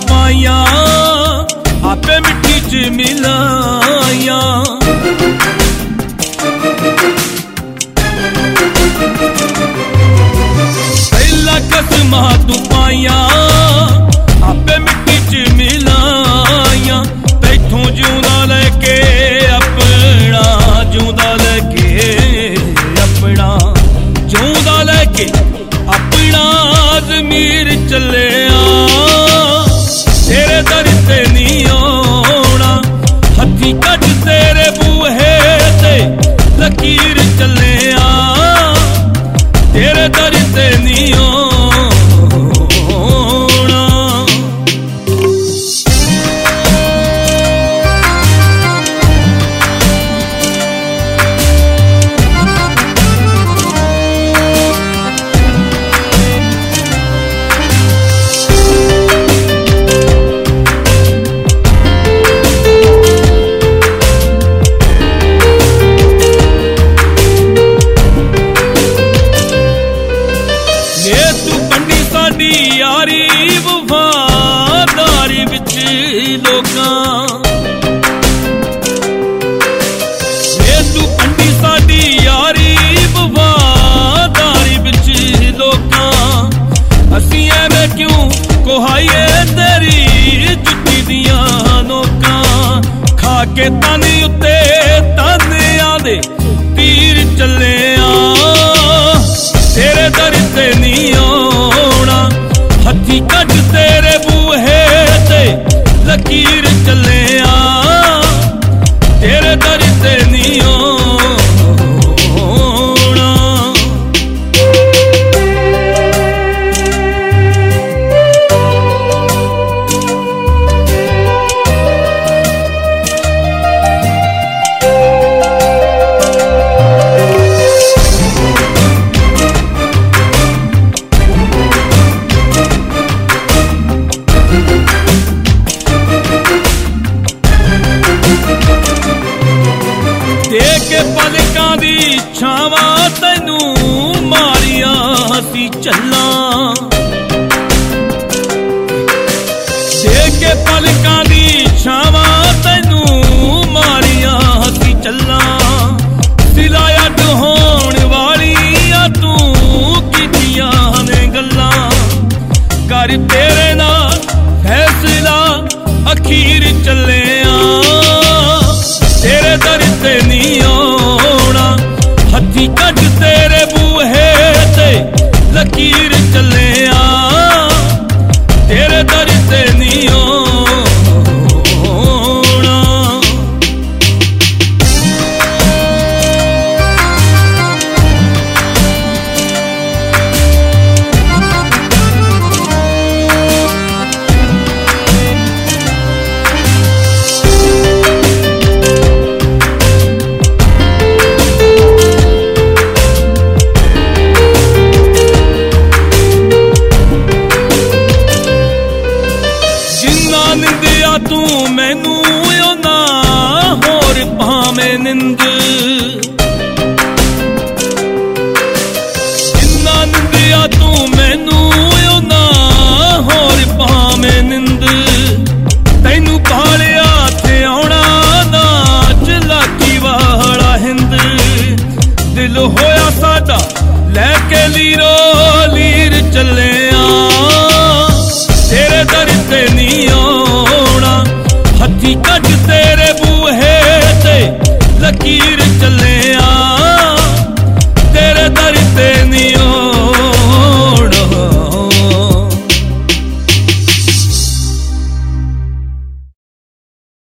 पाया आपे मिट्टी च मिलाया। पहला कसमा तू पाया आपे मिट्टी च मिलाया। तैथों जिउंदा लेके अपना जिउंदा लेके अपना जिउंदा लेके अपना ज़मीर चलिया। तेरे दर ते नहीं आउणा हथी कट तेरे बूहे ते लकीर चलिया। तेरे दर ते नहीं आउणा। यारी वफादारी विच लोकां तू पंडी साडी यारी वफादारी विच लोकां। असीं एवें क्यों कोहाइए तेरी जुत्ती दियां नोकां। खा के तानी उत्ते तानियां दे तीर चलिया। तेरे दर ते नहीं आउणा हथी कट तेरे बूहे ते लकीर चलिया। तेरे दर ते नहीं आउणा। पलकां दी छावां तैनू मारिया हसी चलां। देखे पलकां दी छावां तैनू मारिया हसी चलां। सिलाया होण वालियां तू कीतियां ने गल्लां। कर तेरे नाल फैसला अखीर चलिया। तेरे दर ते नहीं आउणा हथी कट तेरे बूहे ते लकीर चलिया। तेरे दर ते नहीं आउणा। तू मैनू ना होर भावें निंद। जिन्ना निंदिया तू मैनू ना होर भावें निंद। तैनू पालिया थे आउणा ना चलाकी वाला हिंद। दिल होया साडा लैके लीरो लीर चलिया। तेरे दर ते नहीं आउणा हथी कट तेरे